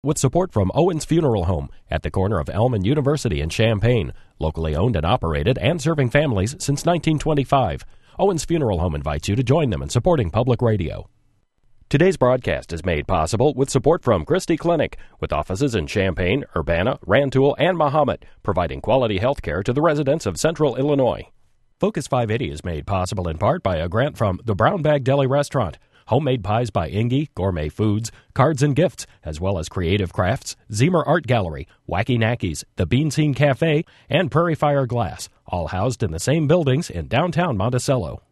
With support from Owens Funeral Home at the corner of Elm and University in Champaign, locally owned and operated and serving families since 1925. Owens Funeral Home invites you to join them in supporting public radio. Today's broadcast is made possible with support from Christie Clinic, with offices in Champaign, Urbana, Rantoul, and Mahomet, providing quality health care to the residents of Central Illinois. Focus 580 is made possible in part by a grant from the Brown Bag Deli Restaurant, Homemade Pies by Ingy, Gourmet Foods, Cards and Gifts, as well as Creative Crafts, Zemer Art Gallery, Wacky Knackies, the Bean Scene Cafe, and Prairie Fire Glass, all housed in the same buildings in downtown Monticello.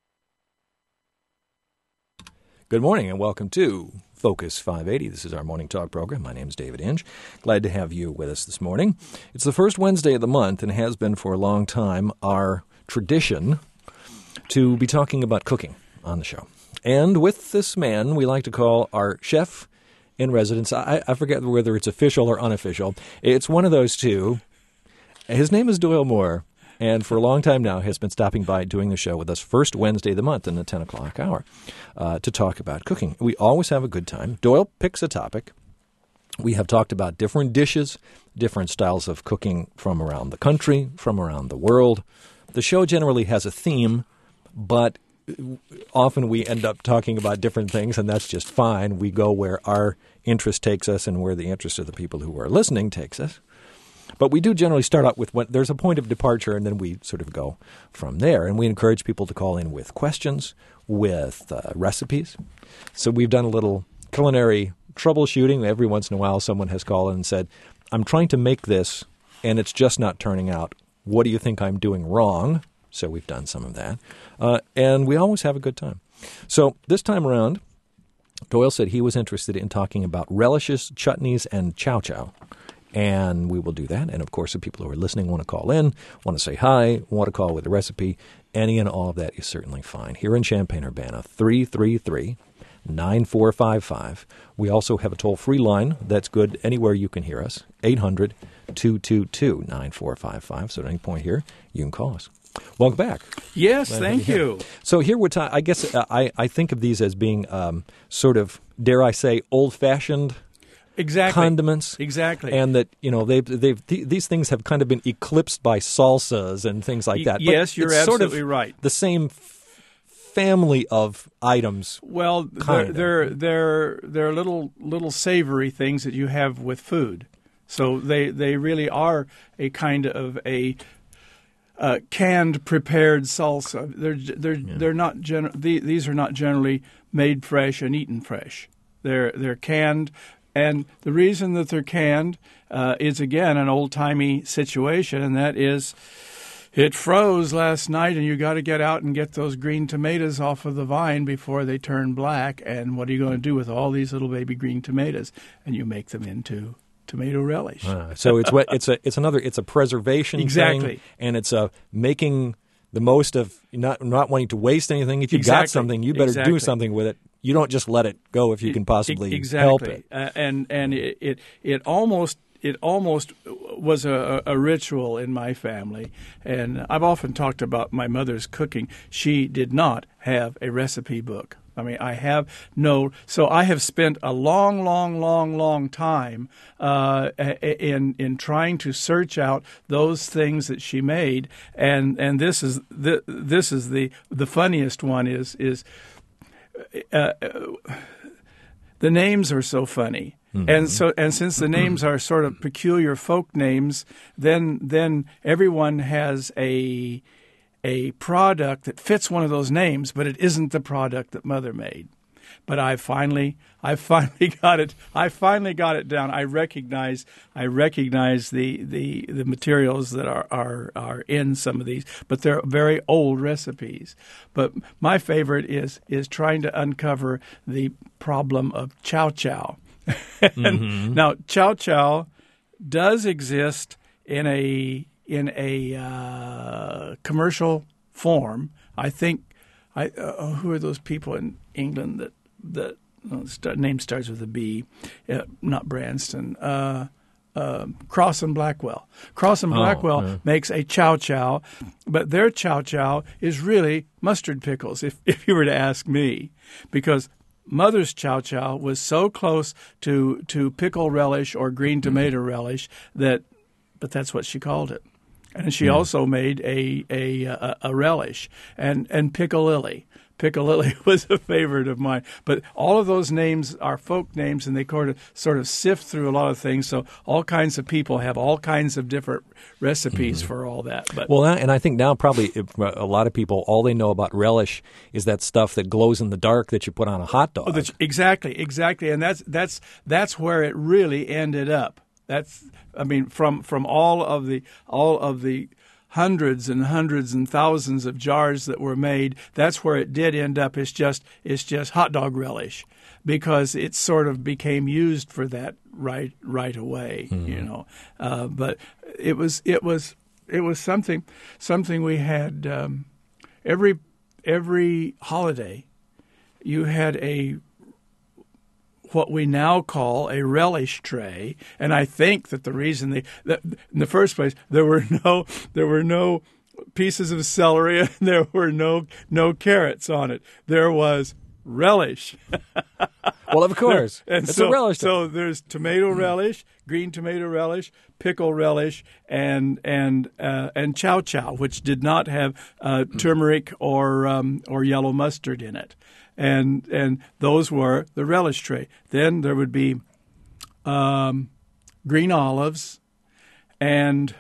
Good morning and welcome to Focus 580. This is our morning talk program. My name is David Inge. Glad to have you with us this morning. It's the first Wednesday of the month and has been for a long time our tradition to be talking about cooking on the show. And with this man we like to call our chef in residence. I forget whether it's official or unofficial. It's one of those two. His name is Doyle Moore, and for a long time now has been stopping by doing the show with us first Wednesday of the month in the 10 o'clock hour to talk about cooking. We always have a good time. Doyle picks a topic. We have talked about different dishes, different styles of cooking from around the country, from around the world. The show generally has a theme, but often we end up talking about different things, and that's just fine. We go where our interest takes us and where the interest of the people who are listening takes us. But we do generally start out with there's a point of departure, and then we sort of go from there. And we encourage people to call in with questions, with recipes. So we've done a little culinary troubleshooting. Every once in a while someone has called in and said, I'm trying to make this, and it's just not turning out. What do you think I'm doing wrong? So we've done some of that. And we always have a good time. So this time around, Doyle said he was interested in talking about relishes, chutneys, and chow chow. And we will do that. And, of course, the people who are listening want to call in, want to say hi, want to call with a recipe. Any and all of that is certainly fine. Here in Champaign-Urbana, 333-9455. We also have a toll-free line that's good anywhere you can hear us, 800-222-9455. So at any point here, you can call us. Welcome back. Yes, thank you. So here we're I guess I think of these as being sort of, dare I say, old-fashioned condiments. Exactly. And that, these things have kind of been eclipsed by salsas and things like that. Yes, you're absolutely sort of right. The same family of items. Well, they're little savory things that you have with food. So they really are a kind of a canned, prepared salsa. They're not these are not generally made fresh and eaten fresh. They're canned, and the reason that they're canned is again an old-timey situation, and that is it froze last night, and you got to get out and get those green tomatoes off of the vine before they turn black. And what are you going to do with all these little baby green tomatoes? And you make them into tomato relish. So it's a preservation thing, and it's making the most of not wanting to waste anything. If you got something, you better do something with it. You don't just let it go if you can possibly help it. And it almost was a ritual in my family. And I've often talked about my mother's cooking. She did not have a recipe book. I mean, so I have spent a long time in trying to search out those things that she made, and this is the funniest one is the names are so funny. Mm-hmm. And since the names are sort of peculiar folk names, then everyone has a product that fits one of those names, but it isn't the product that Mother made. But I finally got it. I finally got it down. I recognize the materials that are in some of these, but they're very old recipes. But my favorite is trying to uncover the problem of chow chow. Mm-hmm. Now, chow chow does exist in a commercial form. I think who are those people in England that name starts with a B? Not Branston. Cross and Blackwell. Cross and Blackwell makes a chow chow, but their chow chow is really mustard pickles. If you were to ask me, because Mother's chow chow was so close to pickle relish or green tomato relish but that's what she called it. And she also made a relish and piccalilli. Piccalilli was a favorite of mine. But all of those names are folk names, and they sort of sift through a lot of things. So all kinds of people have all kinds of different recipes for all that. But and I think now probably a lot of people, all they know about relish is that stuff that glows in the dark that you put on a hot dog. Exactly. And that's where it really ended up. From all of the hundreds and thousands of jars that were made, that's where it did end up. It's just hot dog relish, because it sort of became used for that right away, But it was something we had every holiday. You had what we now call a relish tray, and I think that the reason that in the first place there were no pieces of celery and there were no carrots on it. There was relish. Well, of course, it's a relish tray. So there's tomato relish, green tomato relish, pickle relish, and chow chow, which did not have turmeric or yellow mustard in it. And those were the relish tray. Then there would be green olives and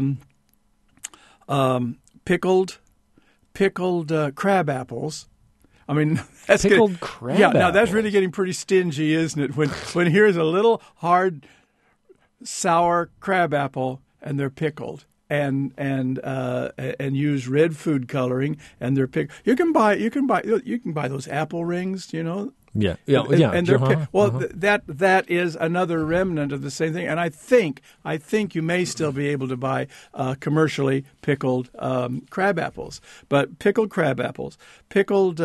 pickled crab apples. I mean, that's pickled crab. Yeah, apples. now that's really getting pretty stingy, isn't it? When here's a little hard, sour crab apple and they're pickled. And use red food coloring, and they're picked. You can buy those apple rings, Yeah. And they're that is another remnant of the same thing. And I think you may still be able to buy commercially pickled crab apples, but pickled crab apples, pickled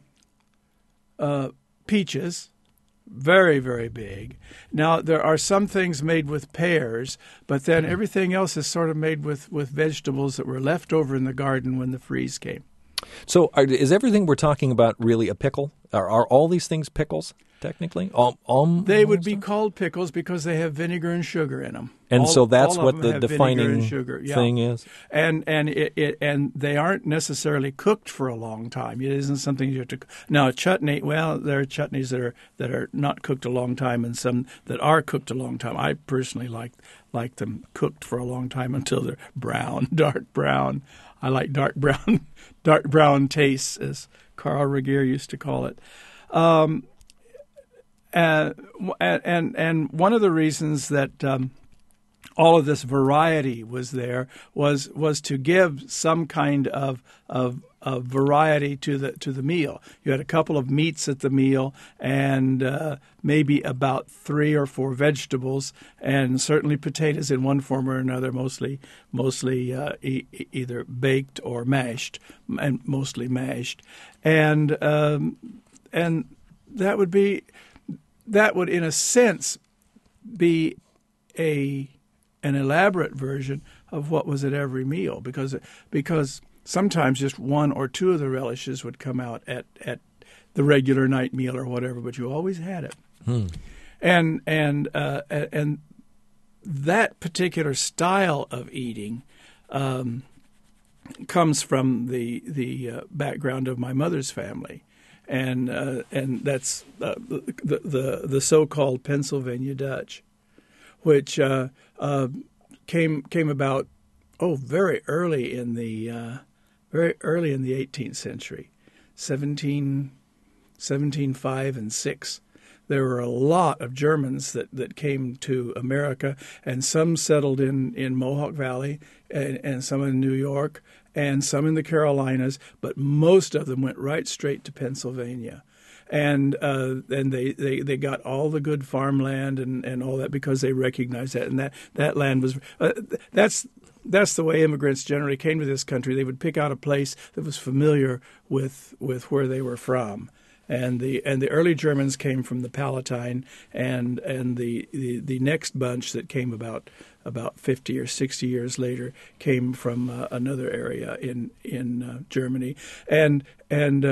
peaches. Very, very big. Now, there are some things made with pears, but then everything else is sort of made with vegetables that were left over in the garden when the freeze came. So is everything we're talking about really a pickle? Are all these things pickles, technically? They would be called pickles because they have vinegar and sugar in them. And so that's what the defining thing is? And they aren't necessarily cooked for a long time. It isn't something you have to... Now, a chutney, well, there are chutneys that are not cooked a long time and some that are cooked a long time. I personally like them cooked for a long time until they're brown, dark brown. I like dark brown tastes, as Carl Regier used to call it. And one of the reasons that all of this variety was there was to give some kind of variety to the meal. You had a couple of meats at the meal, and maybe about 3 or 4 vegetables, and certainly potatoes in one form or another, mostly either baked or mashed, and mostly mashed, and that would in a sense be an elaborate version of what was at every meal, because sometimes just 1 or 2 of the relishes would come out at the regular night meal or whatever, but you always had it. And that particular style of eating comes from the background of my mother's family, and that's the so-called Pennsylvania Dutch, which came about very early in the 18th century, 1705 and 6. There were a lot of Germans that came to America, and some settled in Mohawk Valley, and some in New York, and some in the Carolinas, but most of them went right straight to Pennsylvania. And they got all the good farmland and all that because they recognized that, and that land was that's the way immigrants generally came to this country. They would pick out a place that was familiar with where they were from. And the early Germans came from the Palatine, and the next bunch that came about 50 or 60 years later came from another area in Germany, and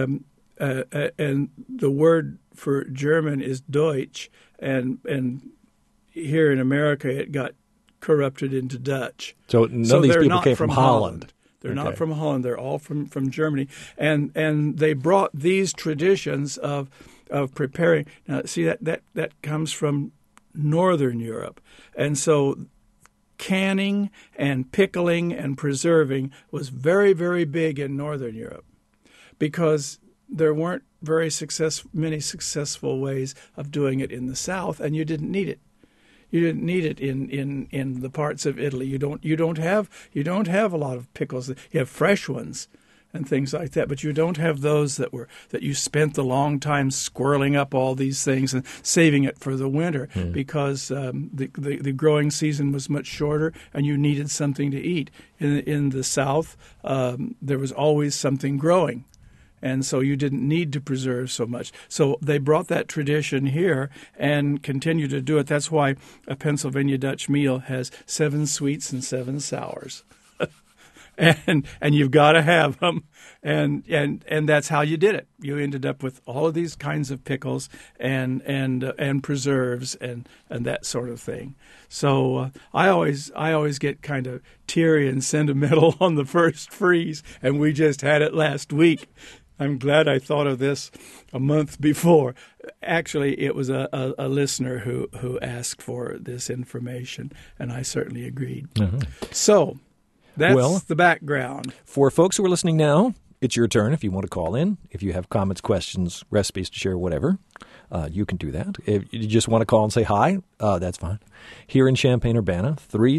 and the word for German is Deutsch, and here in America it got corrupted into Dutch. So none of these people came from Holland. They're not from Holland. They're all from Germany, and they brought these traditions of preparing. Now, see that comes from Northern Europe, and so canning and pickling and preserving was very, very big in Northern Europe because there weren't many successful ways of doing it in the South, and you didn't need it. You didn't need it in the parts of Italy. You don't have a lot of pickles. You have fresh ones and things like that, but you don't have those that you spent the long time squirreling up all these things and saving it for the winter because the growing season was much shorter and you needed something to eat. In the South, there was always something growing. And so you didn't need to preserve so much. So they brought that tradition here and continue to do it. That's why a Pennsylvania Dutch meal has 7 sweets and 7 sours. and you've got to have them. And that's how you did it. You ended up with all of these kinds of pickles and preserves and that sort of thing. So I always get kind of teary and sentimental on the first freeze, and we just had it last week. I'm glad I thought of this a month before. Actually, it was a listener who asked for this information, and I certainly agreed. So that's the background. For folks who are listening now, it's your turn if you want to call in. If you have comments, questions, recipes to share, whatever, you can do that. If you just want to call and say hi, that's fine. Here in Champaign-Urbana,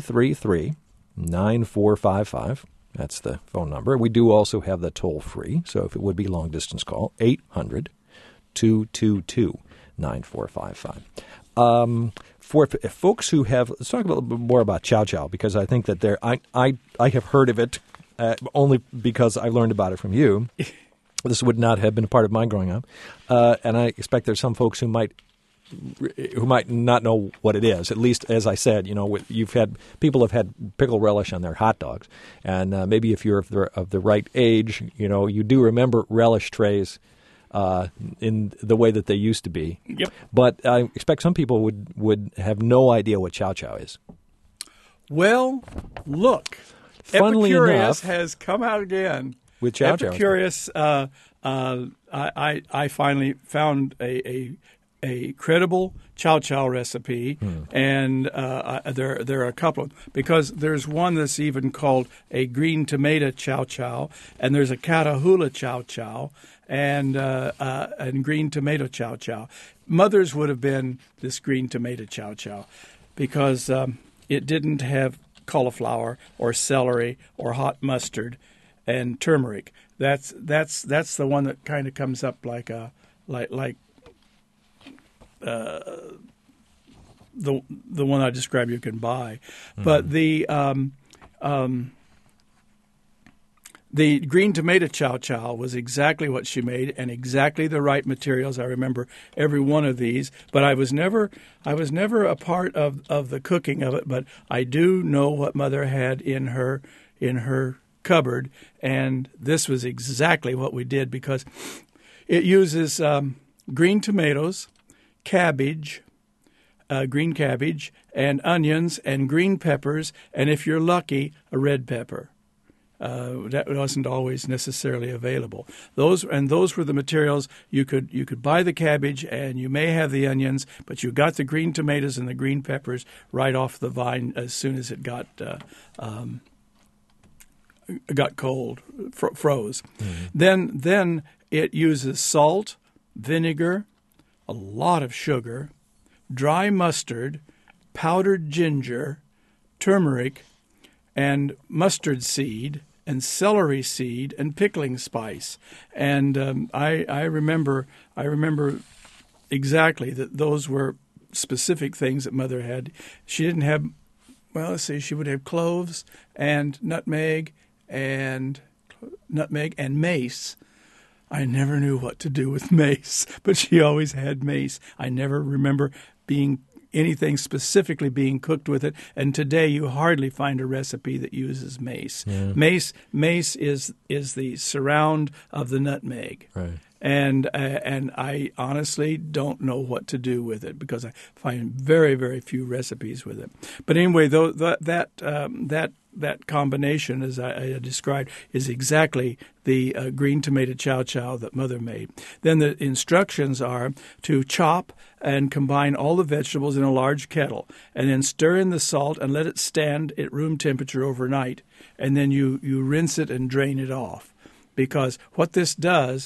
333-9455. That's the phone number. We do also have the toll-free, so if it would be long-distance call, 800-222-9455. For folks who have, let's talk a little bit more about chow chow, because I think that I have heard of it only because I learned about it from you. This would not have been a part of my growing up, and I expect there's some folks who might not know what it is. At least, as I said, people have had pickle relish on their hot dogs, and maybe if you're of the right age, you do remember relish trays in the way that they used to be. Yep. But I expect some people would have no idea what chow chow is. Well, look, Funnily Epicurious enough, has come out again. With chow chow. Epicurious, I finally found a credible chow chow recipe, and there are a couple of them, because there's one that's even called a green tomato chow chow, and there's a Catahoula chow chow, and green tomato chow chow. Mother's would have been this green tomato chow chow, because it didn't have cauliflower or celery or hot mustard and turmeric. That's the one that kind of comes up like the one I described you can buy. But the green tomato chow chow was exactly what she made, and exactly the right materials. I remember every one of these, but I was never a part of the cooking of it. But I do know what Mother had in her cupboard, and this was exactly what we did, because it uses green tomatoes, cabbage, green cabbage, and onions, and green peppers, and if you're lucky, a red pepper. That wasn't always necessarily available. Those were the materials. You could buy the cabbage, and you may have the onions, but you got the green tomatoes and the green peppers right off the vine as soon as it got cold, froze. Then it uses salt, vinegar, a lot of sugar, dry mustard, powdered ginger, turmeric, and mustard seed, and celery seed, and pickling spice. And I remember exactly that those were specific things that Mother had. She didn't have, she would have cloves and nutmeg and mace. I never knew what to do with mace, but she always had mace. I never remember anything specifically being cooked with it, and today you hardly find a recipe that uses mace. Yeah. Mace is the surround of the nutmeg, right? And I honestly don't know what to do with it because I find very, very few recipes with it. But anyway, though that combination, as I described, is exactly the green tomato chow chow that Mother made. Then the instructions are to chop and combine all the vegetables in a large kettle, and then stir in the salt and let it stand at room temperature overnight, and then you rinse it and drain it off. Because what this does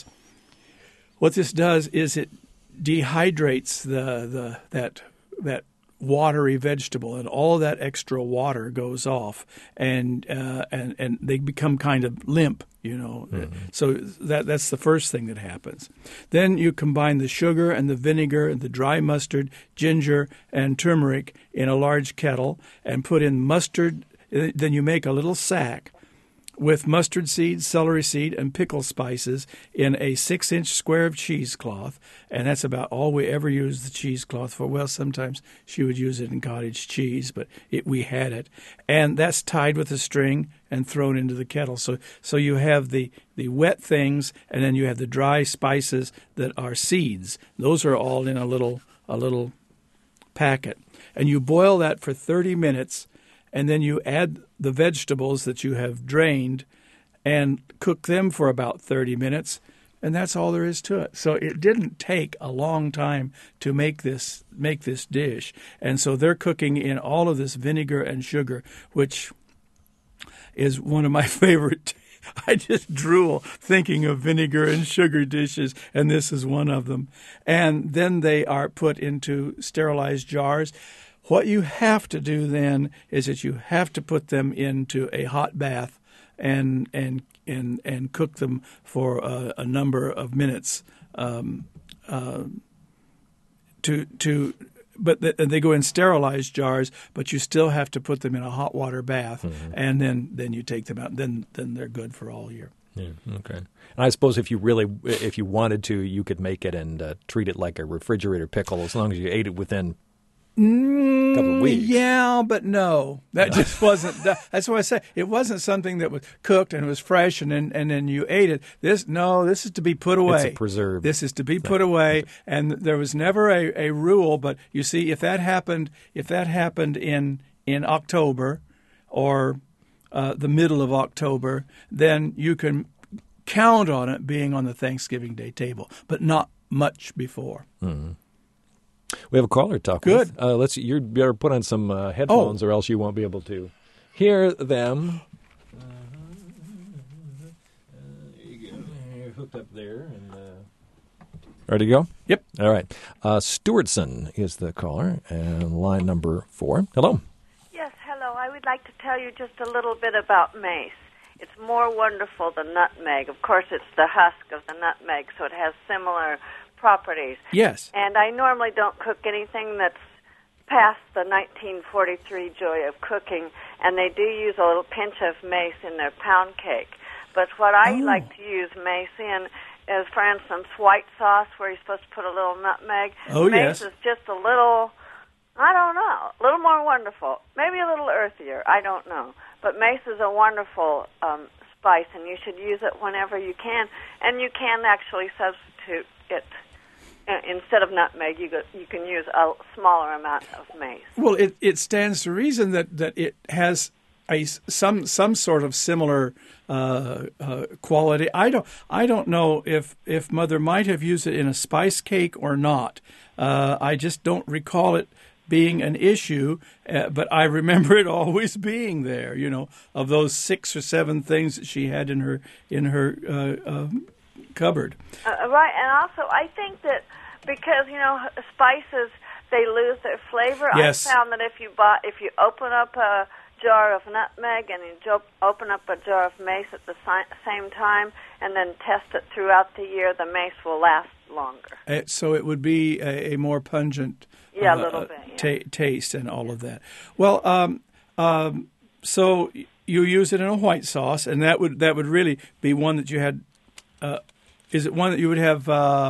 is it dehydrates that watery vegetable, and all that extra water goes off, and they become kind of limp, So that's the first thing that happens. Then you combine the sugar and the vinegar and the dry mustard, ginger, and turmeric in a large kettle, and put in mustard. Then you make a little sack with mustard seed, celery seed, and pickle spices in a 6-inch square of cheesecloth. And that's about all we ever use the cheesecloth for. Well, sometimes she would use it in cottage cheese, but we had it. And that's tied with a string and thrown into the kettle. So you have the wet things, and then you have the dry spices that are seeds. Those are all in a little packet. And you boil that for 30 minutes, and then you add the vegetables that you have drained and cook them for about 30 minutes, and that's all there is to it. So it didn't take a long time to make this dish. And so they're cooking in all of this vinegar and sugar, which is one of my favorite. I just drool thinking of vinegar and sugar dishes, and this is one of them. And then they are put into sterilized jars. What you have to do then is that you have to put them into a hot bath and cook them for a number of minutes. But they go in sterilized jars, but you still have to put them in a hot water bath, and then you take them out. Then they're good for all year. Yeah, okay. And I suppose if you wanted to, you could make it and treat it like a refrigerator pickle as long as you ate it within a couple of weeks. Yeah, but no. That just wasn't. That's what I say. It wasn't something that was cooked and it was fresh and then you ate it. This is to be put away. It's a preserved. This is to be put away, and there was never a rule. But you see, if that happened in October or the middle of October, then you can count on it being on the Thanksgiving Day table, but not much before. Mm-hmm. We have a caller talking. Good. You better put on some headphones, or else you won't be able to hear them. There you go. You're hooked up there. Ready to go? Yep. All right. Stewartson is the caller, and line number 4. Hello. Yes, hello. I would like to tell you just a little bit about mace. It's more wonderful than nutmeg. Of course, it's the husk of the nutmeg, so it has similar properties. Yes. And I normally don't cook anything that's past the 1943 joy of cooking, and they do use a little pinch of mace in their pound cake. But what I like to use mace in is, for instance, white sauce, where you're supposed to put a little nutmeg. Mace is just a little, I don't know, a little more wonderful. Maybe a little earthier, I don't know. But mace is a wonderful spice, and you should use it whenever you can. And you can actually substitute it. Instead of nutmeg, you can use a smaller amount of mace. Well, it stands to reason that it has some sort of similar quality. I don't know if Mother might have used it in a spice cake or not. I just don't recall it being an issue, but I remember it always being there. Of those 6 or 7 things that she had in her cupboard. Right, and also I think that because spices, they lose their flavor. Yes. I found that if you open up a jar of nutmeg and you open up a jar of mace at the same time and then test it throughout the year, the mace will last longer. So it would be a more pungent a little bit, taste and all of that. Well, so you use it in a white sauce, and that would really be one that you had. Is it one that you would have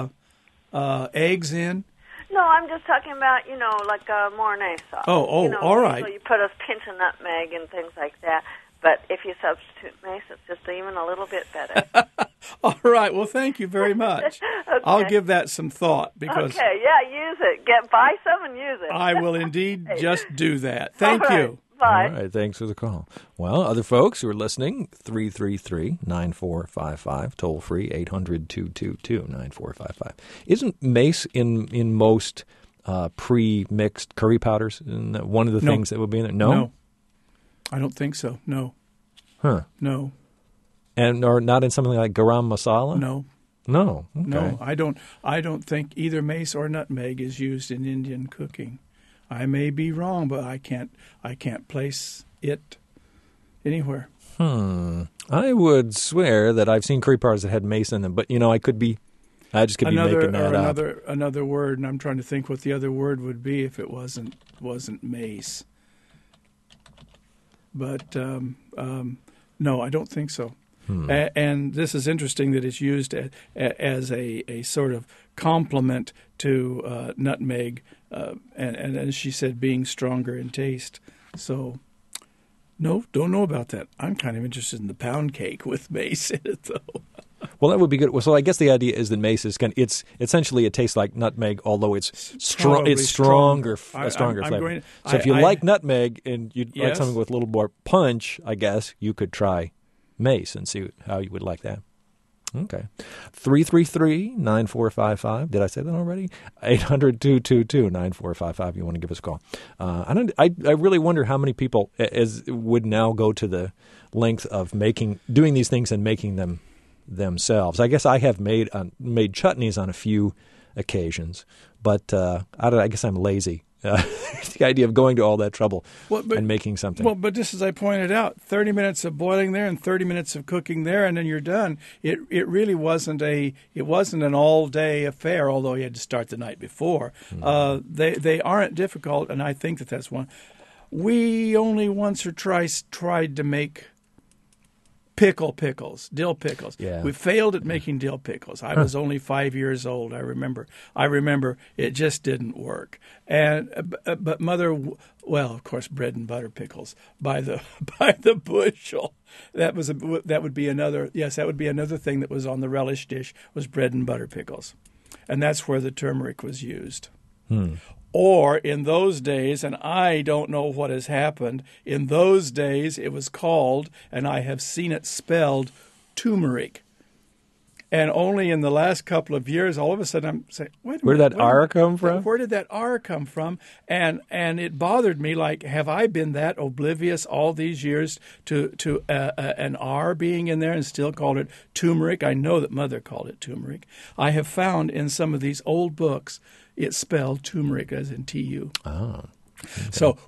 eggs in? No, I'm just talking about, like a Mornay sauce. All right. So you put a pinch of nutmeg and things like that. But if you substitute mace, it's just even a little bit better. All right. Well, thank you very much. Okay. I'll give that some thought because Okay, yeah, use it. Buy some and use it. I will indeed just do that. Thank All right. you. Bye. All right, thanks for the call. Well, other folks who are listening, 333-9455, toll free, 800-222-9455. Isn't mace in most pre-mixed curry powders one of the things that would be in there? No, I don't think so. No. Huh. No. Or not in something like garam masala? No. No. Okay. No, I don't think either mace or nutmeg is used in Indian cooking. I may be wrong, but I can't place it anywhere. I would swear that I've seen curry powders that had mace in them, but I just could be making that up. Another word, and I'm trying to think what the other word would be if it wasn't mace. But no, I don't think so. And this is interesting that it's used as a sort of complement to nutmeg, and as she said, being stronger in taste. So, no, don't know about that. I'm kind of interested in the pound cake with mace in it, though. Well, that would be good. Well, so I guess the idea is that mace is it's essentially it tastes like nutmeg, although it's strong. It's stronger, a stronger flavor. So if you like nutmeg and you'd like something with a little more punch, I guess you could try mace and see how you would like that. Okay. 333-9455. Did I say that already? 800-222-9455. You want to give us a call. I really wonder how many people would now go to the length of doing these things and making them themselves. I guess I have made chutneys on a few occasions, but I guess I'm lazy. The idea of going to all that trouble and making something. Well, but just as I pointed out, 30 minutes of boiling there and 30 minutes of cooking there, and then you're done. It really wasn't an all day affair, although you had to start the night before. They aren't difficult, and I think that's one. We only once or twice tried to make pickles, dill pickles. Yeah. We failed at making dill pickles. I was only 5 years old. I remember it just didn't work. But Mother, well, of course, bread and butter pickles by the bushel. That would be another thing that was on the relish dish was bread and butter pickles, and that's where the turmeric was used. Or in those days, and I don't know what has happened, in those days it was called, and I have seen it spelled, turmeric. And only in the last couple of years, all of a sudden I'm saying, wait a minute. Where did that R come from? Where did that R come from? And it bothered me, like, have I been that oblivious all these years to an R being in there and still called it turmeric? I know that Mother called it turmeric. I have found in some of these old books, it's spelled turmeric as in T-U. Oh. Okay. So,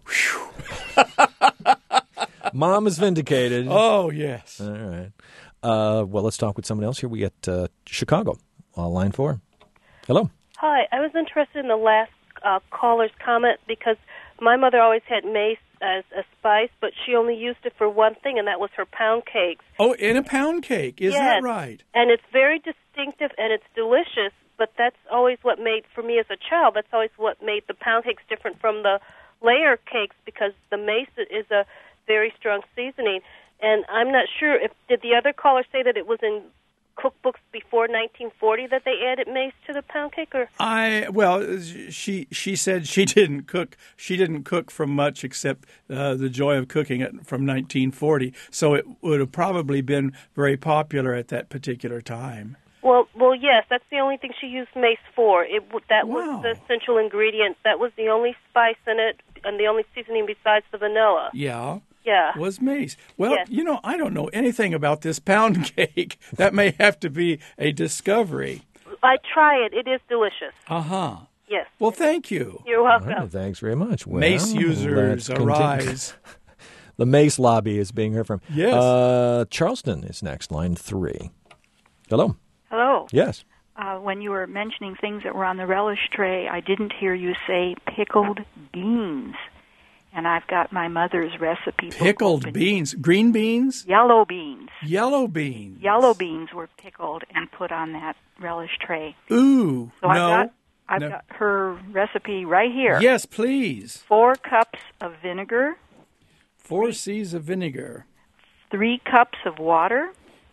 Mom is vindicated. Oh, yes. All right. Well, let's talk with someone else here. We get Chicago, line 4. Hello. Hi. I was interested in the last caller's comment because my mother always had mace as a spice, but she only used it for one thing, and that was her pound cakes. Oh, in a pound cake. Is that right? And it's very distinctive, and it's delicious, but that's always what made, for me as a child, that's always what made the pound cakes different from the layer cakes because the mace is a very strong seasoning. And I'm not sure, did the other caller say that it was in cookbooks before 1940 that they added mace to the pound cake? Or she said she didn't cook. She didn't cook from much except the joy of cooking it from 1940. So it would have probably been very popular at that particular time. Well, yes, that's the only thing she used mace for. That was the essential ingredient. That was the only spice in it and the only seasoning besides the vanilla. Yeah. Yeah. Was mace. Well, yes. I don't know anything about this pound cake. That may have to be a discovery. I try it. It is delicious. Uh-huh. Yes. Well, thank you. You're welcome. Right, thanks very much. Well, mace users arise. The mace lobby is being heard from. Yes. Charleston is next, line 3. Hello. Hello. Yes. When you were mentioning things that were on the relish tray, I didn't hear you say pickled beans. And I've got my mother's recipe. Pickled beans. Green beans? Yellow beans. Yellow beans. Yellow beans were pickled and put on that relish tray. Ooh, so I've got her recipe right here. Yes, please. 4 cups of vinegar. 4 C's of vinegar. 3 cups of water.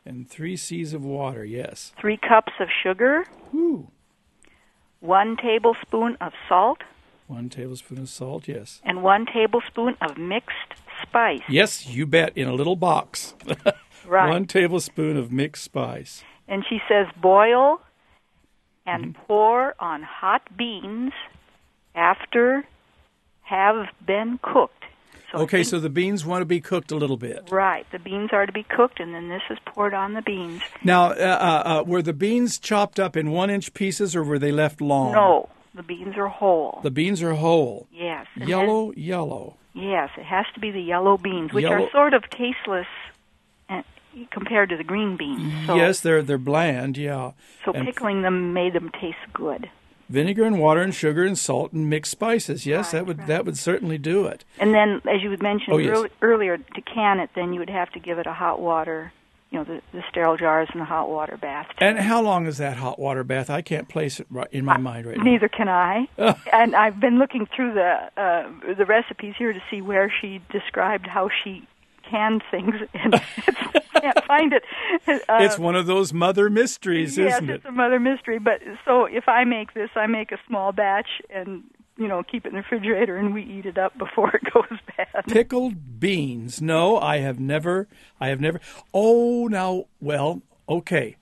And 3 C's of water, yes. 3 cups of sugar. Woo. 1 tablespoon of salt. 1 tablespoon of salt, yes. And 1 tablespoon of mixed spice. Yes, you bet, in a little box. Right. 1 tablespoon of mixed spice. And she says boil and pour on hot beans after have been cooked. Okay, so the beans want to be cooked a little bit. Right. The beans are to be cooked, and then this is poured on the beans. Now, were the beans chopped up in 1-inch pieces, or were they left long? No, the beans are whole. The beans are whole. Yes. And Yellow. Yes, it has to be the yellow beans, which Yellow- are sort of tasteless compared to the green beans. So, Yes, they're bland, yeah. So And pickling them made them taste good. vinegar and water and sugar and salt and mixed spices. Yes, Right, that would certainly do it. And then, as you had mentioned yes. earlier, to can it, then you would have to give it a hot water, the sterile jars and the hot water bath. And how long is that hot water bath? I can't place it in my mind right now. Neither can I. And I've been looking through the recipes here to see where she described how she canned things, and can't find it. It's one of those mother mysteries, yes, isn't it? It's a mother mystery. But so if I make this, I make a small batch and keep it in the refrigerator, and we eat it up before it goes bad. Pickled beans. No, I have never. Oh, now, well, okay.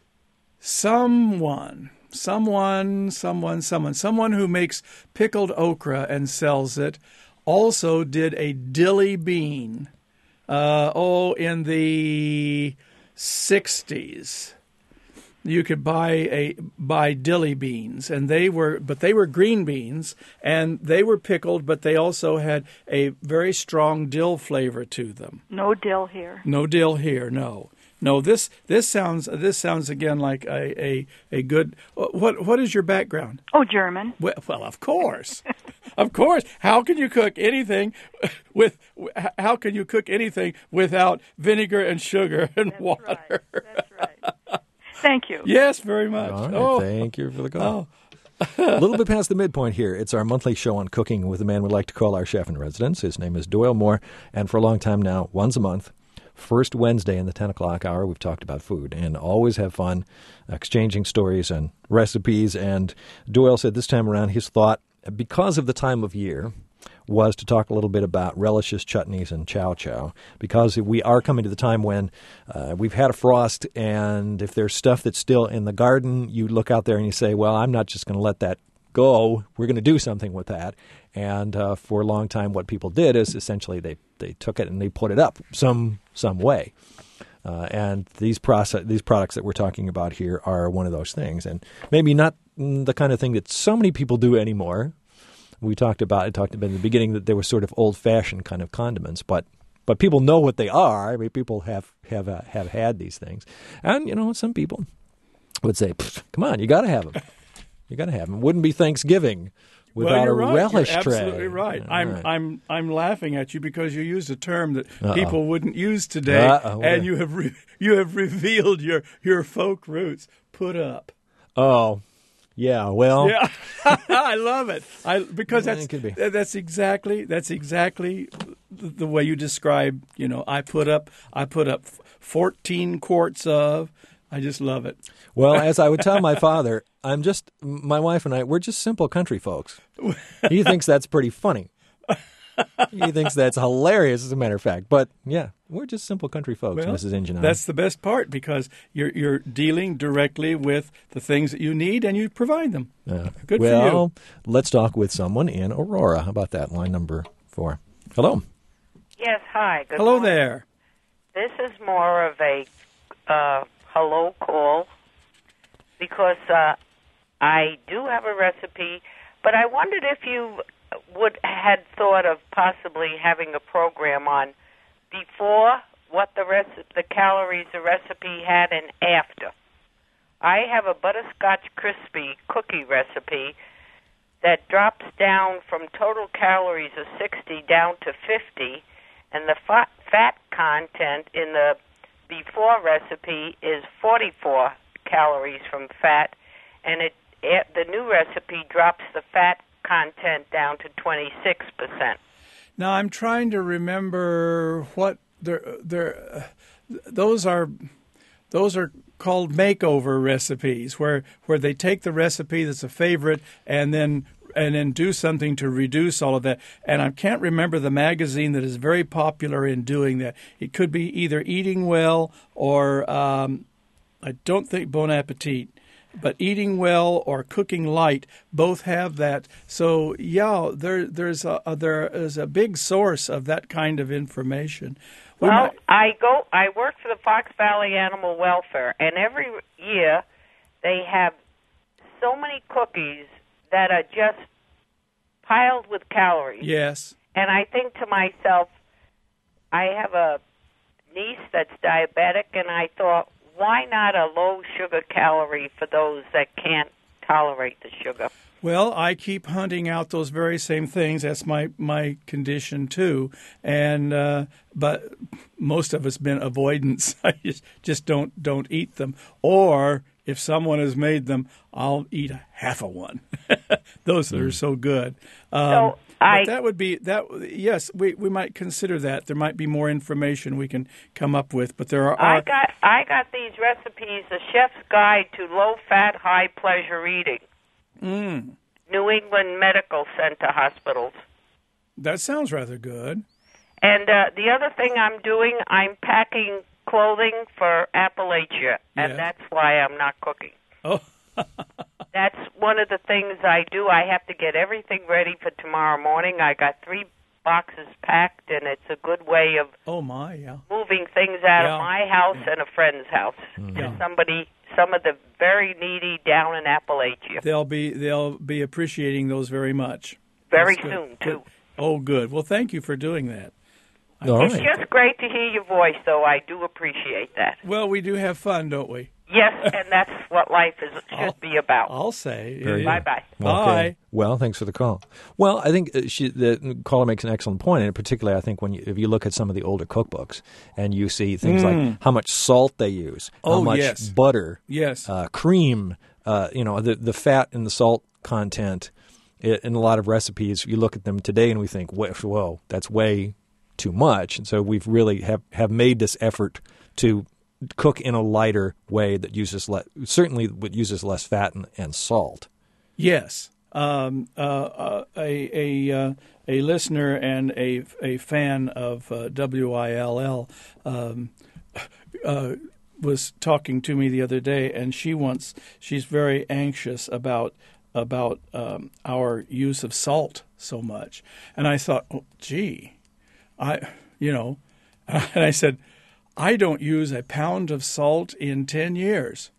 Someone who makes pickled okra and sells it also did a dilly bean. In the 60s, you could buy dilly beans, and they were green beans, and they were pickled, but they also had a very strong dill flavor to them. No dill here. No dill here. No. This sounds again like a good. What is your background? Oh, German. Well, of course. Of course. How can you cook anything without vinegar and sugar and water? Right. That's right. Thank you. Yes, very much. All right, thank you for the call. A little bit past the midpoint here. It's our monthly show on cooking with a man we like to call our chef in residence. His name is Doyle Moore, and for a long time now, once a month, first Wednesday in the 10 o'clock hour, we've talked about food and always have fun exchanging stories and recipes. And Doyle said this time around his thought, because of the time of year, was to talk a little bit about relishes, chutneys, and chow chow, because we are coming to the time when we've had a frost, and if there's stuff that's still in the garden, you look out there and you say, well, I'm not just going to let that go. We're going to do something with that. And for a long time, what people did is essentially they took it and they put it up some way. And these products that we're talking about here are one of those things, and maybe not the kind of thing that so many people do anymore. I talked about in the beginning that they were sort of old-fashioned kind of condiments, but people know what they are. I mean, people have had these things, and some people would say, "Come on, you got to have them. You got to have them. It wouldn't be Thanksgiving without a relish you're tray." Absolutely right. Yeah, I'm laughing at you because you used a term that people wouldn't use today, and you have revealed your folk roots. Put up. Oh. Yeah, well, yeah, I love it. Because that's exactly the way you describe. I put up 14 quarts of. I just love it. Well, as I would tell my father, my wife and I, we're just simple country folks. He thinks that's pretty funny. He thinks that's hilarious, as a matter of fact. But yeah, we're just simple country folks, well, Mrs. Inge and I. That's the best part, because you're dealing directly with the things that you need, and you provide them. Good for you. Well, let's talk with someone in Aurora. How about that? Line number 4. Hello. Yes, hi. Good Hello morning. there. This is more of a hello call, because I do have a recipe, but I wondered if you had thought of possibly having a program on before what the calories the recipe had and after. I have a butterscotch crispy cookie recipe that drops down from total calories of 60 down to 50, and the fat content in the before recipe is 44 calories from fat, and the new recipe drops the fat content down to 26%. Now I'm trying to remember what those are. Those are called makeover recipes, where they take the recipe that's a favorite and then do something to reduce all of that. And I can't remember the magazine that is very popular in doing that. It could be either Eating Well or I don't think Bon Appetit, but Eating Well or Cooking Light both have that. So yeah, there is a big source of that kind of information. I work for the Fox Valley Animal Welfare, and every year they have so many cookies that are just piled with calories. Yes. And I think to myself, I have a niece that's diabetic, and I thought, why not a low-sugar calorie for those that can't tolerate the sugar? Well, I keep hunting out those very same things. That's my condition too, and but most of it's been avoidance. I just don't eat them. Or if someone has made them, I'll eat a half of one. Those are so good. But that would be that. Yes, we might consider that. There might be more information we can come up with, but there are. I got these recipes: The Chef's Guide to Low-Fat, High-Pleasure Eating. New England Medical Center hospitals. That sounds rather good. And the other thing I'm doing, I'm packing clothing for Appalachia, and that's why I'm not cooking. Oh. That's one of the things I do. I have to get everything ready for tomorrow morning. I got 3 boxes packed, and it's a good way of moving things out of my house and a friend's house to some of the very needy down in Appalachia. They'll be appreciating those very much. Very soon, too. Oh, good. Well, thank you for doing that. It's just great to hear your voice, though. I do appreciate that. Well, we do have fun, don't we? Yes, and that's what life should be about. I'll say. Bye-bye. Bye. Okay. Well, thanks for the call. Well, I think the caller makes an excellent point, and particularly I think if you look at some of the older cookbooks and you see things like how much salt they use, how much butter, cream, the fat and the salt content in a lot of recipes, you look at them today and we think, whoa, that's way too much. And so we've really have made this effort to cook in a lighter way that uses uses less fat and salt. Yes. A listener and a fan of WILL was talking to me the other day, and she's very anxious about our use of salt so much. And I thought, and I said, I don't use a pound of salt in 10 years.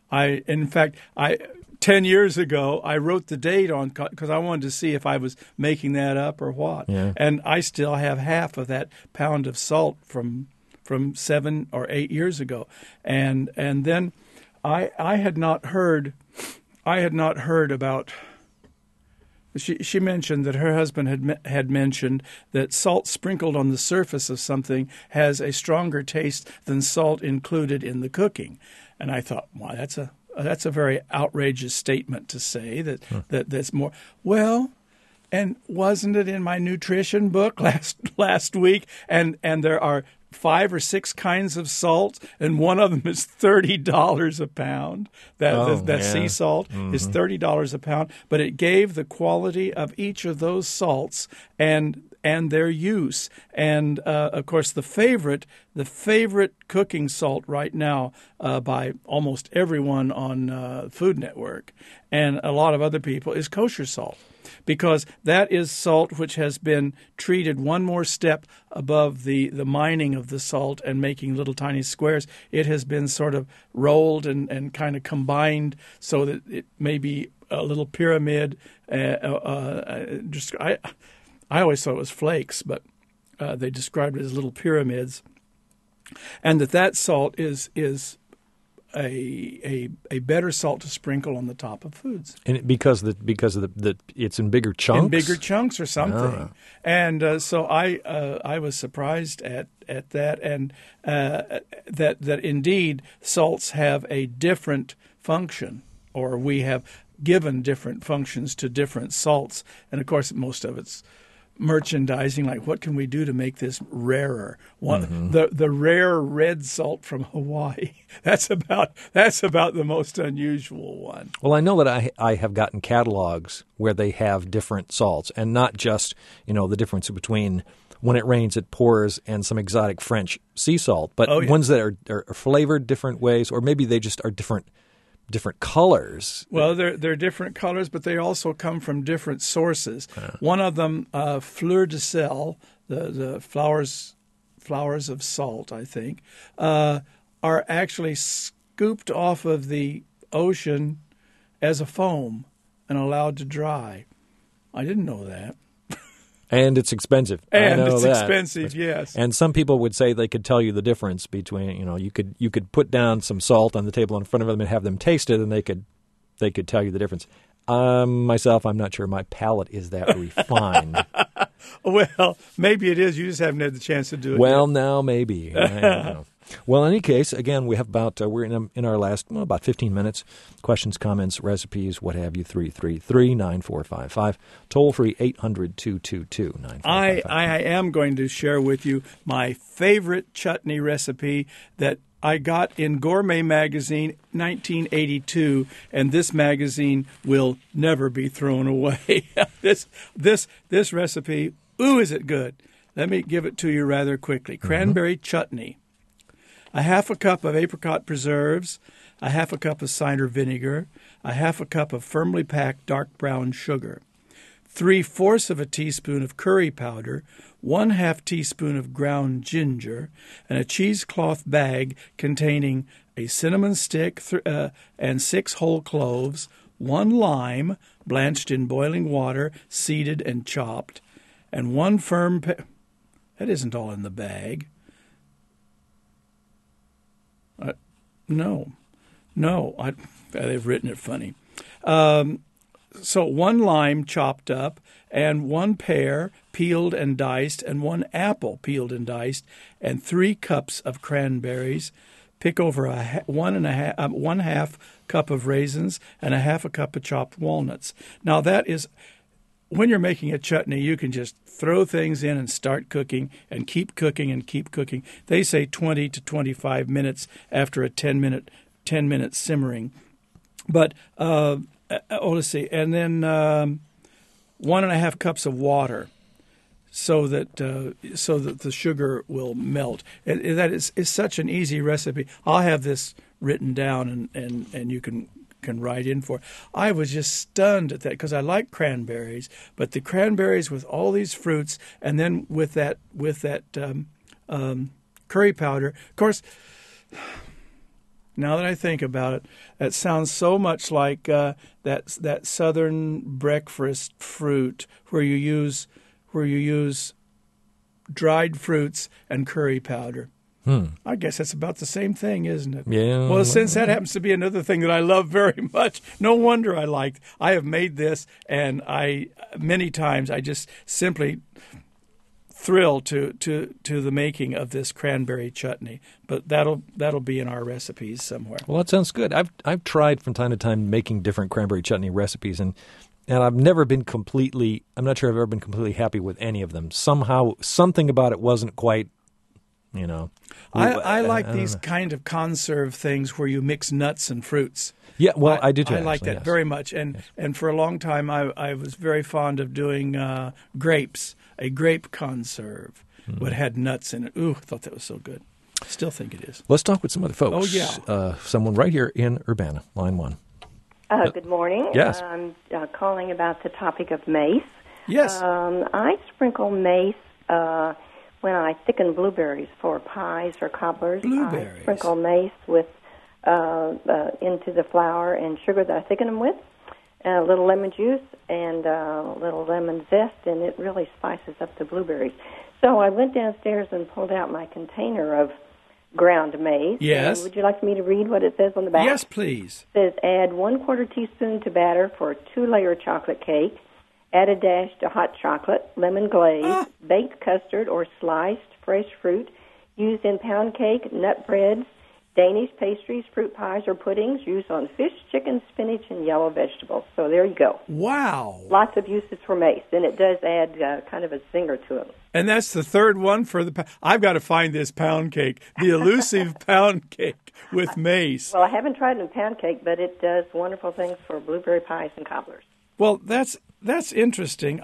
10 years ago, I wrote the date on because I wanted to see if I was making that up or what. Yeah. And I still have half of that pound of salt from 7 or 8 years ago. And then I had not heard about. She mentioned that her husband had mentioned that salt sprinkled on the surface of something has a stronger taste than salt included in the cooking. And I thought, wow, that's a very outrageous statement to say that's more. Well, and wasn't it in my nutrition book last week? And there are 5 or 6 kinds of salt, and one of them is $30 a pound. That sea salt is $30 a pound, but it gave the quality of each of those salts and their use. And of course, the favorite cooking salt right now by almost everyone on Food Network and a lot of other people is kosher salt. Because that is salt which has been treated one more step above the mining of the salt and making little tiny squares. It has been sort of rolled and kind of combined so that it may be a little pyramid. I always thought it was flakes, but they described it as little pyramids. And that salt is a better salt to sprinkle on the top of foods, and because it's in bigger chunks, or something. And so I was surprised at that, and that indeed salts have a different function, or we have given different functions to different salts, and of course most of it's merchandising, like what can we do to make this rarer? The rare red salt from Hawaii. That's about the most unusual one. Well, I know that I have gotten catalogs where they have different salts, and not just the difference between when it rains it pours and some exotic French sea salt, but ones that are flavored different ways, or maybe they just are different colors. Well, they're different colors, but they also come from different sources. One of them, fleur de sel, the flowers of salt, I think, are actually scooped off of the ocean as a foam and allowed to dry. I didn't know that. And it's expensive. And I know it's that. expensive, yes. And some people would say they could tell you the difference between, you could put down some salt on the table in front of them and have them taste it, and they could tell you the difference. Myself, I'm not sure my palate is that refined. Well, maybe it is. You just haven't had the chance to do it Well, yet. now maybe. I don't know. Well, in any case, again, we have we're in our last about 15 minutes. Questions, comments, recipes, what have you, 333-9455. Toll free 800-222-9455. I am going to share with you my favorite chutney recipe that I got in Gourmet Magazine 1982, and this magazine will never be thrown away. This recipe, ooh, is it good. Let me give it to you rather quickly. Cranberry chutney. A half a cup of apricot preserves, a half a cup of cider vinegar, a half a cup of firmly packed dark brown sugar, 3/4 of a teaspoon of curry powder, 1/2 teaspoon of ground ginger, and a cheesecloth bag containing a cinnamon stick and 6 whole cloves, 1 lime blanched in boiling water, seeded and chopped, and 1 firm that isn't all in the bag. No, they've written it funny. So 1 lime chopped up, and 1 pear peeled and diced, and 1 apple peeled and diced, and 3 cups of cranberries. Pick over 1/2 cup of raisins and 1/2 cup of chopped walnuts. Now that is, when you're making a chutney, you can just throw things in and start cooking and keep cooking and keep cooking. They say 20 to 25 minutes after a 10-minute simmering. But let's see, and then 1.5 cups of water, so that the sugar will melt. That is such an easy recipe. I'll have this written down, and you can write in for. I was just stunned at that because I like cranberries, but the cranberries with all these fruits, and then with that curry powder. Of course, now that I think about it, that sounds so much like that southern breakfast fruit where you use dried fruits and curry powder. I guess that's about the same thing, isn't it? Yeah. Well, since that happens to be another thing that I love very much, no wonder I have made this, and many times I just simply thrill to the making of this cranberry chutney. But that'll be in our recipes somewhere. Well, that sounds good. I've tried from time to time making different cranberry chutney recipes, and I've never been completely. I'm not sure I've ever been completely happy with any of them. Somehow, something about it wasn't quite. I like these kind of conserve things where you mix nuts and fruits. Yeah, well, I do too. I like that very much, and for a long time I was very fond of doing grapes, a grape conserve, that had nuts in it. Ooh, I thought that was so good. Still think it is. Let's talk with some other folks. Oh yeah, someone right here in Urbana, line 1. Good morning. Yes. I'm calling about the topic of mace. Yes. I sprinkle mace when I thicken blueberries for pies or cobblers. Blueberries. I sprinkle mace with into the flour and sugar that I thicken them with, a little lemon juice and a little lemon zest, and it really spices up the blueberries. So I went downstairs and pulled out my container of ground maize. Yes. And would you like me to read what it says on the back? Yes, please. It says, add 1/4 teaspoon to batter for a 2-layer chocolate cake. Add a dash to hot chocolate, lemon glaze, baked custard or sliced fresh fruit used in pound cake, nut breads, Danish pastries, fruit pies, or puddings used on fish, chicken, spinach, and yellow vegetables. So there you go. Wow. Lots of uses for mace, and it does add kind of a zinger to it. And that's the third one for the... I've got to find this pound cake, the elusive pound cake with mace. Well, I haven't tried it in pound cake, but it does wonderful things for blueberry pies and cobblers. Well, that's interesting.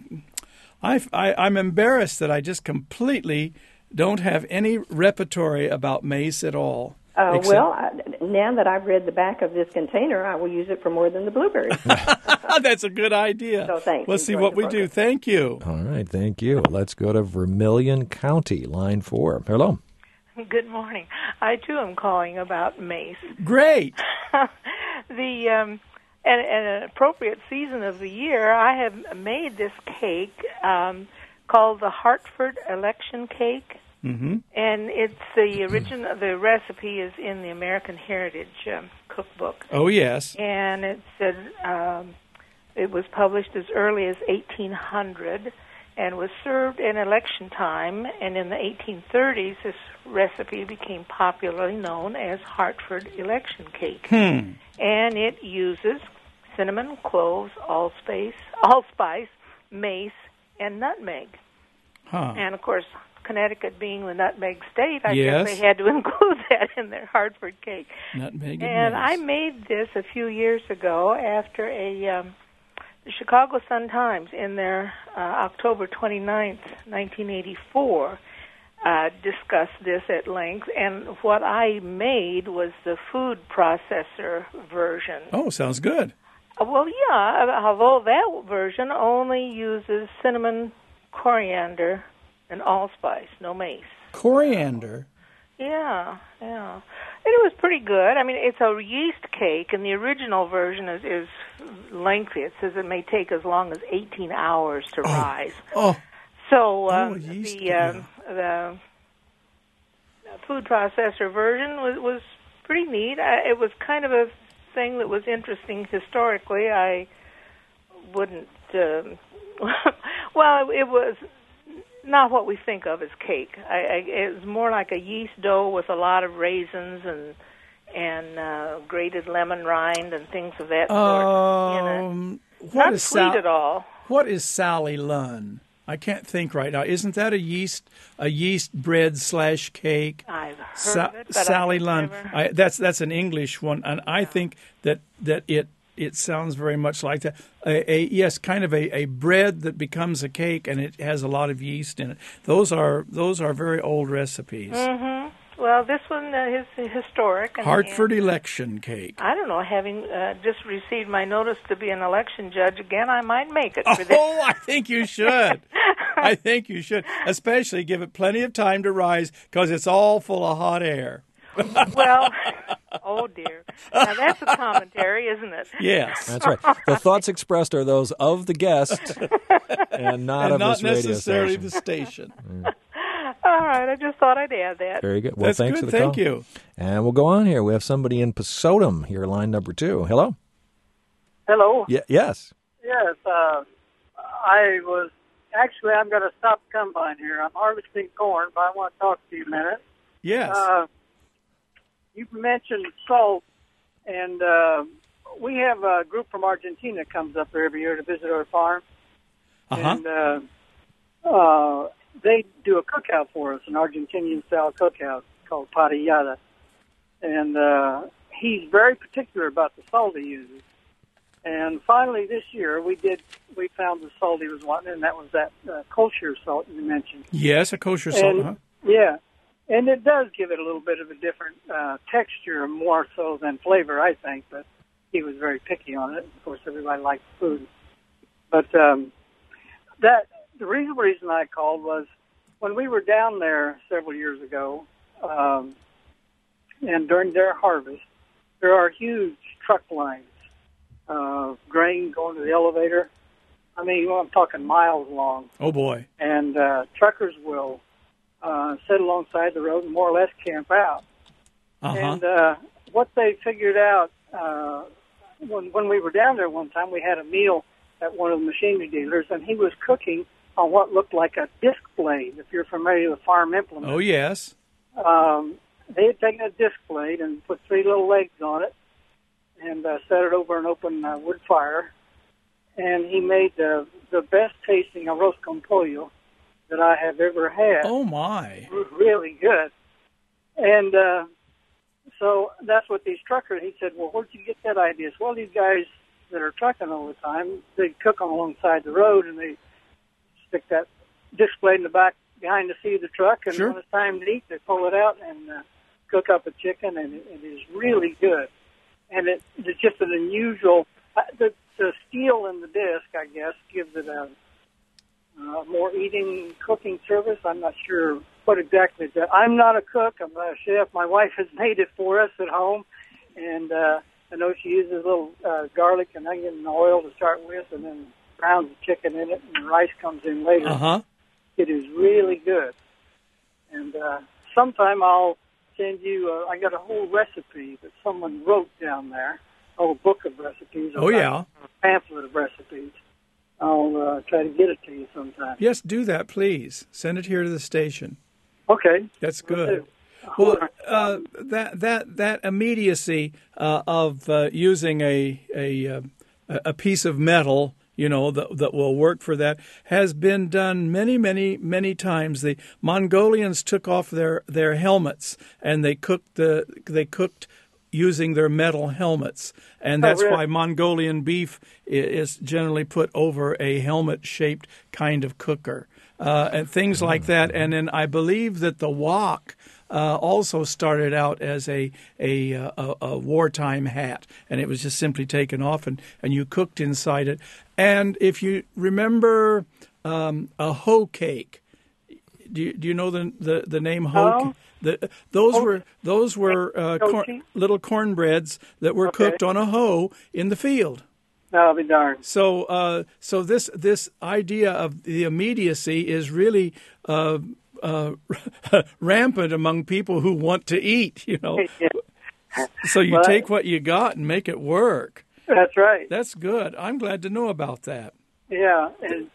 I'm embarrassed that I just completely don't have any repertory about mace at all. Well, now that I've read the back of this container, I will use it for more than the blueberries. That's a good idea. So thanks. Let's see what we do. Thank you. All right, thank you. Let's go to Vermilion County, line 4. Hello. Good morning. I, too, am calling about mace. Great. At an appropriate season of the year, I have made this cake called the Hartford Election Cake. Mm-hmm. And it's the original. The recipe is in the American Heritage Cookbook. Oh, yes. And it said it was published as early as 1800 and was served in election time. And in the 1830s, this recipe became popularly known as Hartford Election Cake. And it uses cinnamon, cloves, allspice, mace, and nutmeg. And, of course, Connecticut being the nutmeg state, I guess they had to include that in their Hartford cake. Nutmeg and mace. I made this a few years ago after the Chicago Sun-Times in their October 29th, 1984, discussed this at length. And what I made was the food processor version. Oh, sounds good. Well, yeah, although that version only uses cinnamon, coriander, and allspice, no mace. Coriander? Yeah. And it was pretty good. I mean, it's a yeast cake, and the original version is lengthy. It says it may take as long as 18 hours to rise. So the food processor version was pretty neat. It was kind of a thing that was interesting historically. I wouldn't... well, it was not what we think of as cake. It was more like a yeast dough with a lot of raisins and grated lemon rind and things of that sort. Not sweet at all. What is Sally Lunn? I can't think right now. Isn't that a yeast bread / cake? I've heard of it, but Sally Lunn. That's an English one, and I think that it sounds very much like that. Yes, kind of a bread that becomes a cake, and it has a lot of yeast in it. Those are very old recipes. Mm-hmm. Well, this one is historic. Hartford Election Cake. I don't know. Having just received my notice to be an election judge again, I might make it for this. Oh, I think you should. I think you should. Especially give it plenty of time to rise, because it's all full of hot air. Well, oh dear. Now that's a commentary, isn't it? Yes. That's right. The thoughts expressed are those of the guest and not of this radio station. Not necessarily the station. All right, I just thought I'd add that. Very good. Well, that's thanks good. for the call. Thank you. And we'll go on here. We have somebody in Pasodum here, line number 2. Hello? Hello? Yes. Yes, I'm going to stop the combine here. I'm harvesting corn, but I want to talk to you a minute. Yes. You mentioned salt, and we have a group from Argentina that comes up there every year to visit our farm. Uh-huh. And they do a cookout for us, an Argentinian-style cookout called parrillada. And he's very particular about the salt he uses. And finally this year, we found the salt he was wanting, and that was that kosher salt you mentioned. Yes, a kosher salt, huh? Yeah. And it does give it a little bit of a different texture, more so than flavor, I think. But he was very picky on it. Of course, everybody likes food. But the reason I called was when we were down there several years ago, and during their harvest, there are huge truck lines of grain going to the elevator. I mean, I'm talking miles long. Oh, boy. And truckers will sit alongside the road and more or less camp out. Uh-huh. And what they figured out, when we were down there one time, we had a meal at one of the machinery dealers, and he was cooking on what looked like a disc blade, if you're familiar with farm implements. Oh, yes. they had taken a disc blade and put 3 little legs on it and set it over an open wood fire. And he made the best tasting arroz con pollo that I have ever had. Oh, my. Really good. And so that's what these truckers, he said, well, where'd you get that idea? Well, these guys that are trucking all the time, they cook on alongside the road, and they stick that disc blade in the back behind the seat of the truck, and Sure. when it's time to eat, they pull it out and cook up a chicken, and it is really good. And it's just an unusual, the steel in the disc, I guess, gives it a more eating, cooking service. I'm not sure what exactly it does. I'm not a cook. I'm not a chef. My wife has made it for us at home, and I know she uses a little garlic and onion and oil to start with, and then browns the chicken in it, and the rice comes in later. Uh-huh. It is really good. And sometime I'll send you, I got a whole recipe that someone wrote down there, a whole book of recipes. Oh, yeah. A pamphlet of recipes. I'll try to get it to you sometime. Yes, do that, please. Send it here to the station. Okay. That's good. Well, that immediacy of using a piece of metal, that will work for that, has been done many times. The Mongolians took off their helmets and they cooked using their metal helmets, and that's why Mongolian beef is generally put over a helmet-shaped kind of cooker, and things like that. And then I believe that the wok also started out as a wartime hat, and it was just simply taken off, and you cooked inside it. And if you remember a hoe cake, do you know the name hoe? Those were little cornbreads that were cooked on a hoe in the field. I'll be darned. So this idea of the immediacy is really rampant among people who want to eat. So you take what you got and make it work. That's right. That's good. I'm glad to know about that. Yeah, and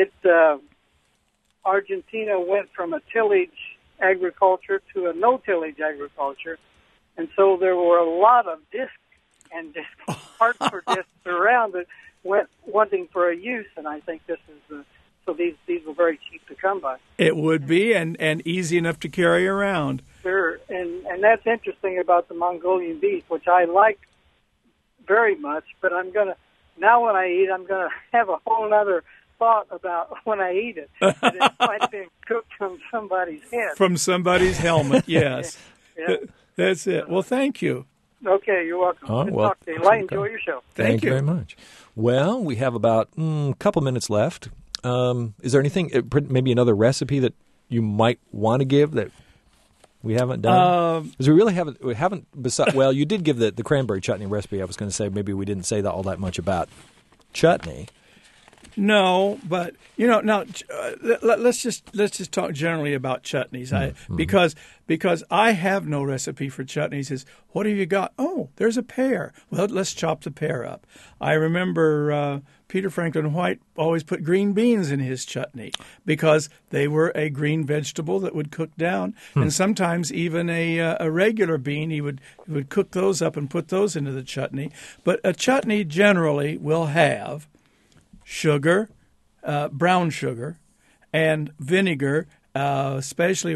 Argentina went from a tillage agriculture to a no-tillage agriculture, and so there were a lot of discs and parts for discs around that went wanting for a use, and I think this is so these were very cheap to come by. It would be, and easy enough to carry around. Sure, and that's interesting about the Mongolian beef, which I like very much, but when I eat, I'm gonna have a whole other thought about when I eat it. That it might have been cooked from somebody's head. From somebody's helmet, yes. Yeah. That's it. Well, thank you. Okay, you're welcome. Oh, well, talk to you. I enjoy your show. Thank you very much. Well, we have about a couple minutes left. Is there anything, maybe another recipe that you might want to give that we haven't done? Because we haven't. Besides, well, you did give the cranberry chutney recipe. I was going to say maybe we didn't say all that much about chutney. No, but now let's just talk generally about chutneys. Because I have no recipe for chutneys. Is what have you got? Oh, there's a pear. Well, let's chop the pear up. I remember Peter Franklin White always put green beans in his chutney because they were a green vegetable that would cook down, and sometimes even a regular bean. He would cook those up and put those into the chutney. But a chutney generally will have sugar, brown sugar, and vinegar, especially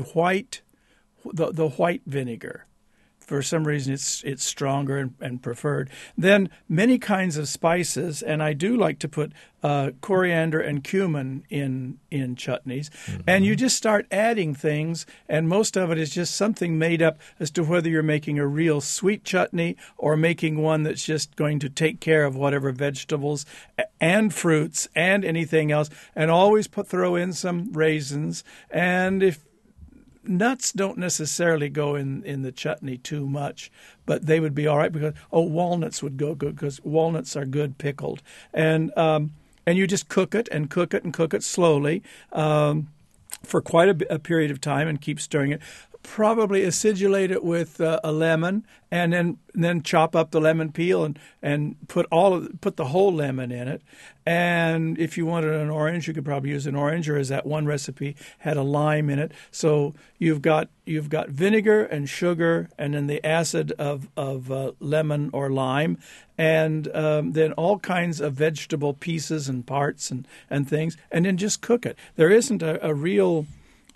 the white vinegar. For some reason, it's stronger and preferred. Then many kinds of spices, and I do like to put coriander and cumin in chutneys. Mm-hmm. And you just start adding things, and most of it is just something made up as to whether you're making a real sweet chutney or making one that's just going to take care of whatever vegetables and fruits and anything else. And always throw in some raisins. And if nuts don't necessarily go in the chutney too much, but they would be all right because walnuts would go good because walnuts are good pickled, and you just cook it and cook it and cook it slowly for quite a period of time and keep stirring it. Probably acidulate it with a lemon, and then chop up the lemon peel and put the whole lemon in it, And if you wanted an orange, you could probably use an orange, or as that one recipe had a lime in it. So you've got vinegar and sugar, and then the acid of lemon or lime, and then all kinds of vegetable pieces and parts and things, and then just cook it. There isn't a real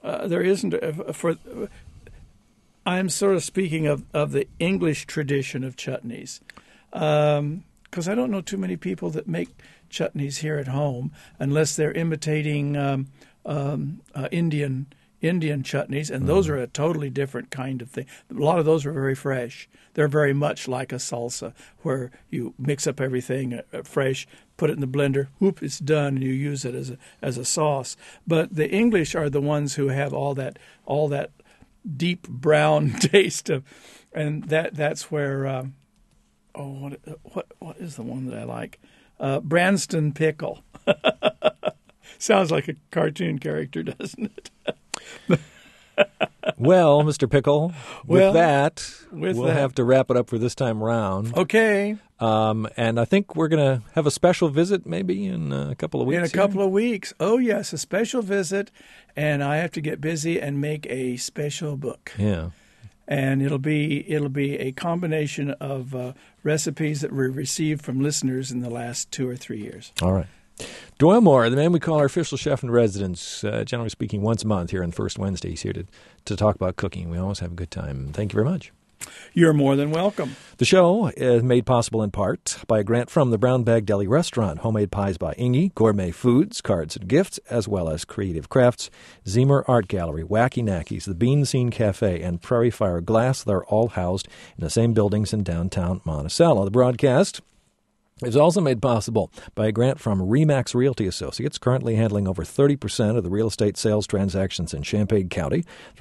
I'm sort of speaking of the English tradition of chutneys, because I don't know too many people that make chutneys here at home unless they're imitating Indian chutneys, and those are a totally different kind of thing. A lot of those are very fresh. They're very much like a salsa, where you mix up everything fresh, put it in the blender, whoop, it's done, and you use it as a sauce. But the English are the ones who have all that deep brown taste of, and that's where what is the one that I like? Branston pickle. Sounds like a cartoon character, doesn't it? Well, Mr. Pickle, we'll have to wrap it up for this time round. Okay. And I think we're going to have a special visit maybe in a couple of weeks. In a couple of weeks. Oh, yes, a special visit. And I have to get busy and make a special book. Yeah. And it'll be a combination of recipes that we received from listeners in the last 2 or 3 years. All right. Doyle Moore, the man we call our official chef in residence, generally speaking, once a month here on First Wednesday. He's here to talk about cooking. We always have a good time. Thank you very much. You're more than welcome. The show is made possible in part by a grant from the Brown Bag Deli Restaurant, homemade pies by Ingy, gourmet foods, cards and gifts, as well as creative crafts, Zemer Art Gallery, Wacky Knackies, the Bean Scene Cafe, and Prairie Fire Glass. They're all housed in the same buildings in downtown Monticello. The broadcast is also made possible by a grant from RE/MAX Realty Associates, currently handling over 30% of the real estate sales transactions in Champaign County,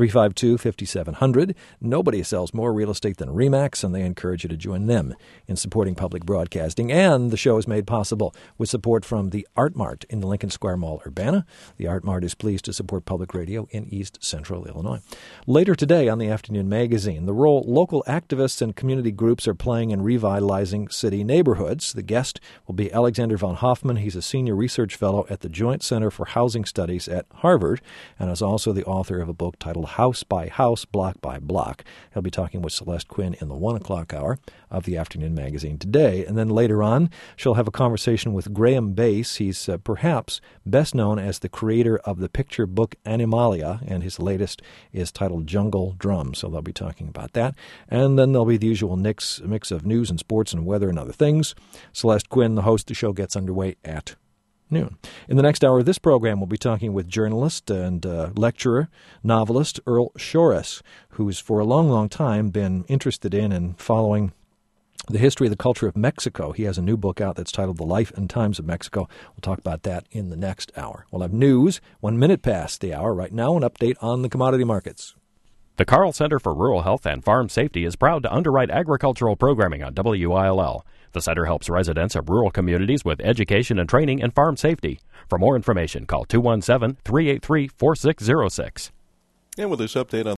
352-5700. Nobody sells more real estate than RE/MAX, and they encourage you to join them in supporting public broadcasting. And the show is made possible with support from the Art Mart in the Lincoln Square Mall, Urbana. The Art Mart is pleased to support public radio in East Central Illinois. Later today on the Afternoon Magazine, the role local activists and community groups are playing in revitalizing city neighborhoods. The guest will be Alexander von Hoffman. He's a senior research fellow at the Joint Center for Housing Studies at Harvard and is also the author of a book titled House by House, Block by Block. He'll be talking with Celeste Quinn in the 1 o'clock hour of the Afternoon Magazine today. And then later on, she'll have a conversation with Graham Bass. He's perhaps best known as the creator of the picture book Animalia, and his latest is titled Jungle Drum. So they'll be talking about that. And then there'll be the usual mix of news and sports and weather and other things. Celeste Quinn, the host of the show, gets underway at noon. In the next hour of this program, we'll be talking with journalist and lecturer, novelist Earl Shores, who's for a long, long time been interested in and following the history of the culture of Mexico. He has a new book out that's titled The Life and Times of Mexico. We'll talk about that in the next hour. We'll have news 1 minute past the hour. Right now, an update on the commodity markets. The Carl Center for Rural Health and Farm Safety is proud to underwrite agricultural programming on WILL. The center helps residents of rural communities with education and training in farm safety. For more information, call 217-383-4606. And with this update on